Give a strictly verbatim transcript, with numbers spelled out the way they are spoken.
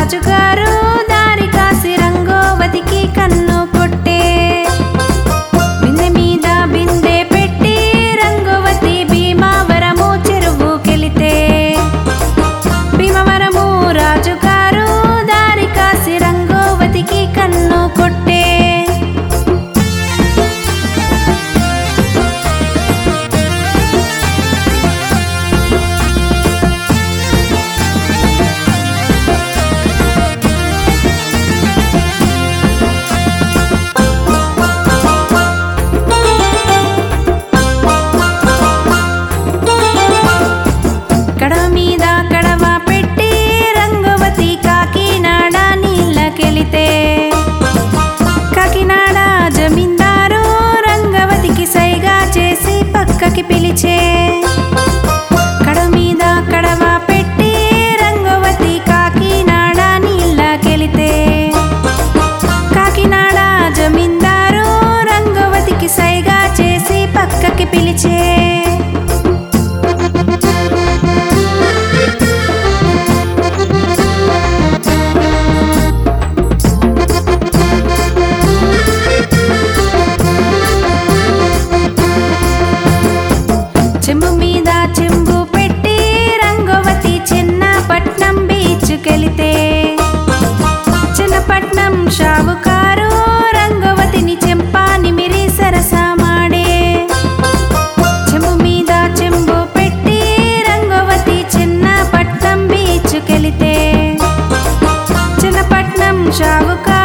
రాజుగారు దారి కాసి రంగోవతికి కన్ను కొట్టే బిందె మీద బిందె పెట్టి రంగోవతి భీమవరము చెరువుకెళితే భీమవరము రాజుగారు దారి కాసి రంగోవతికి కన్ను కొట్టే కడవ మీద కడవ పెట్టి రంగవతి కాకినాడ నీళ్ళకెళితే కాకినాడ జమీందారు రంగవతికి సైగా చేసి పక్కకి పిలిచే కడవ మీద కడవ పెట్టి రంగవతి కాకినాడ నీళ్ళకెళితే కాకినాడ జమీందారు రంగవతికి సైగా చేసి పక్కకి పిలిచే చెంబు మీద చెంబు పెట్టి రంగవతి చిన్నపట్నం బీచ్కెళితే చిన్నపట్నం షావుకారు రంగవతిని చెంపాని మిరి సరసమాడే చెంబు మీద చెంబు పెట్టి రంగవతి చిన్నపట్నం బీచ్కెళితే చిన్నపట్నం షావుకారు